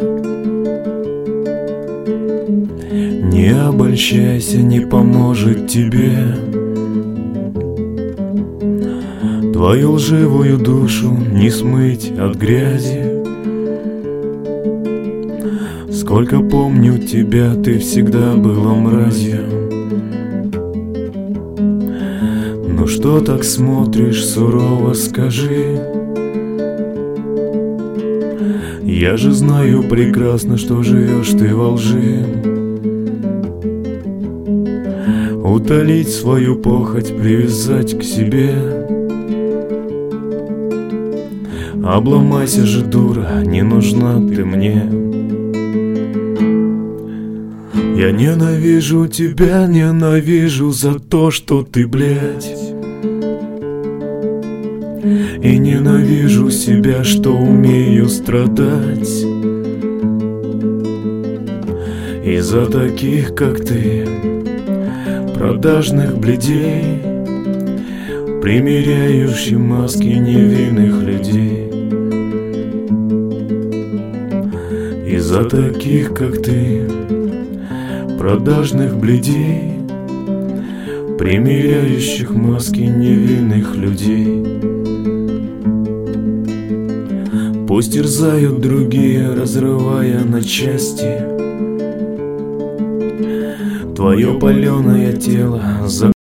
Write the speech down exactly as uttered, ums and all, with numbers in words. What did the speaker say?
Не обольщайся, не поможет тебе. Твою лживую душу не смыть от грязи. Сколько помню тебя, ты всегда была мразью. Ну что так смотришь сурово, скажи? Я же знаю прекрасно, что живешь ты во лжи. Утолить свою похоть, привязать к себе. Обломайся же, дура, не нужна ты мне. Я ненавижу тебя, ненавижу за то, что ты, блядь. И ненавижу себя, что умею страдать. Из-за таких, как ты, продажных блядей, примеряющих маски невинных людей. Из-за таких, как ты, продажных блядей, примеряющих маски невинных людей. Пусть терзают другие, разрывая на части твое паленое тело.